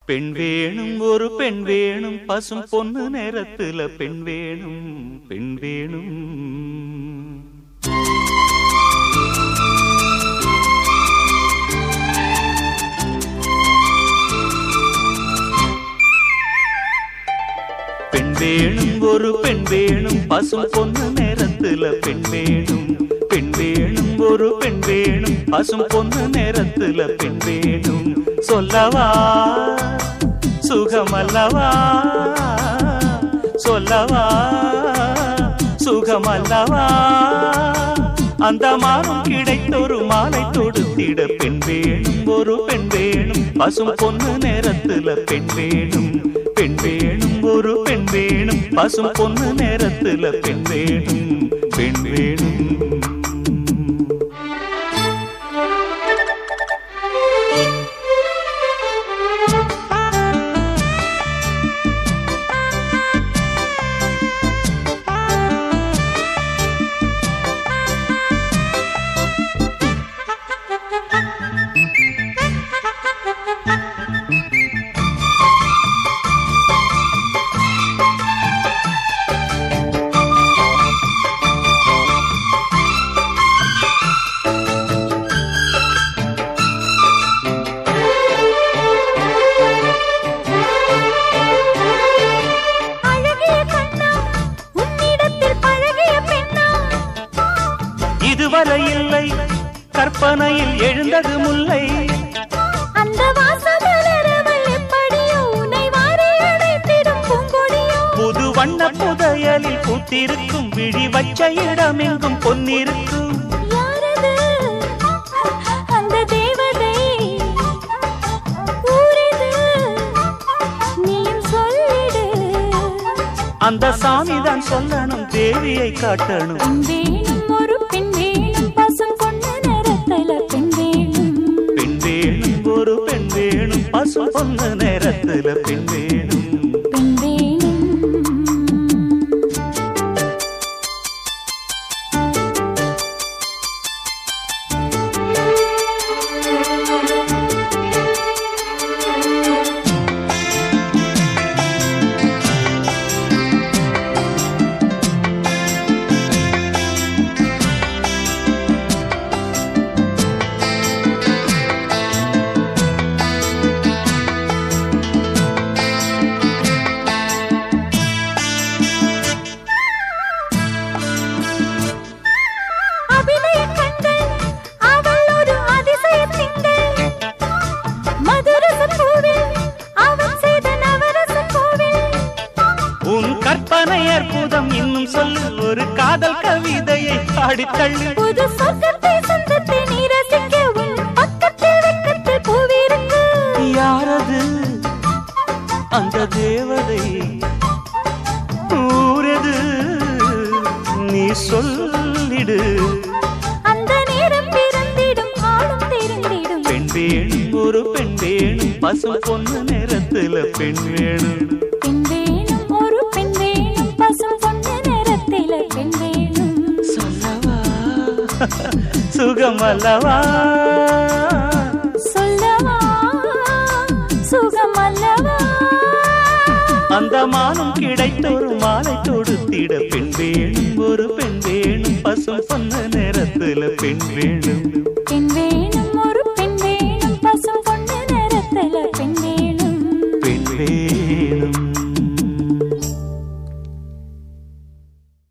பெண் வேணும் ஒரு பெண் வேணும் பசும் பொண்ணு நேரத்துல பெண் வேணும் பெண் வேணும். பெண் வேணும் ஒரு பெண் வேணும் பசும் பொண்ணு நேரத்துல பெண் வேணும் பெண் வேணும் ஒரு பெண் வேணும் பசும் பொண்ணு நேரத்துல பெண் வேணும். சொல்லவா சுகமல்லவா சொல்லவா சுகமல்லவா அந்த மானம் கிடைத்தொரு மாலை தொடுத்திட பெண் வேணும் ஒரு பெண் வேணும் பசும் பொண்ணு நேரத்துல பெண் வேணும் பெண் வேணும் ஒரு பெண் வேணும் பசும் பொண்ணு நேரத்துல பெண் வேணும் பெண் வேணும். இதுவரை இல்லை கற்பனையில் எழுந்தது முல்லை அந்த வாசமலரவள் எப்படியோ உன்னை வாரி அணைத்திடும் பூங்கொடியோ புது வண்ண புதையலில் பூத்திருக்கும் விழி வச்ச இடமெங்கும் பொன்னிருக்கும். யாரது அந்த தேவதை ஊரிது நீயும் சொல்லிடு அந்த சாமிதான் சொல்லணும் தேவியை காட்டணும். ஒரு பெண் வேணும் பசும் பொண்ணு நேரத்துல பெண் வேணும் பெண் வேணும் ஒரு பெண் வேணும் பசும் பொண்ணு நேரத்துல பெண் வேணும் பெண் வேணும். கற்பனை அற்புதம் இன்னும் சொல்லு ஒரு காதல் கவிதையை பாடித்தள்ளு. புது சொர்க்கத்தை சொந்தத்தை நீ ரசிக்க உன் பக்கத்தில் வெக்கத்தில் பூவிருக்கு. யாரது அந்த தேவதை ஊரது நீ சொல்லிடு. அந்த நேரம் பிறந்திடும் ஆளும் தெரிந்திடும். பெண் வேணும் ஒரு பெண் வேணும் பசும் பொண்ணு நேரத்துல பெண் வேணும் பெண் வேணும் ஒரு பெண் வேணும் பசும் பொண்ணு நேரத்துல பெண் வேணும். சொல்லவா சுகமல்லவா சொல்லவா சுகமல்லவா அந்த மானம் கிடைத்தொரு மாலை தொடுத்திட பெண் வேணும் ஒரு பெண் வேணும் பசும் பொண்ணு நேரத்துல பெண் வேணும் பெண் வேணும் ஒரு பெண் வேணும் பசும் பொண்ணு நேரத்துல பெண் வேணும் பெண் வேணும்.